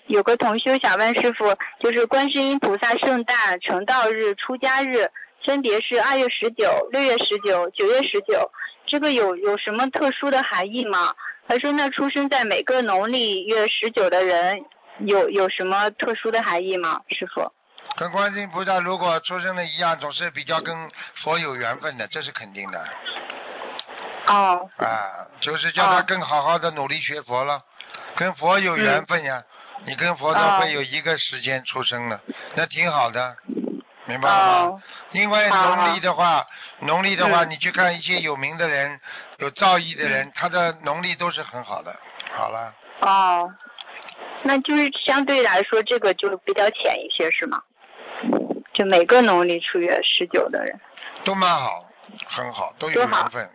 有个同修想问师傅，就是观世音菩萨圣诞、成道日、出家日，分别是2月19、6月19、9月19，这个有什么特殊的含义吗？他说那出生在每个农历月19的人有什么特殊的含义吗？师傅？ 跟观世音菩萨如果出生的一样，总是比较跟佛有缘分的，这是肯定的。 哦。 就是叫他更好好的努力学佛了，跟佛有缘分呀。你跟佛都会有一个时间出生的，那挺好的，明白了吗？因为农历的话，你去看一些有名的人、有造诣的人，他的农历都是很好的。好了。 那就是相对来说，这个就比较浅一些，是吗？就每个农历初月19的人都蛮好，很好，都有缘分。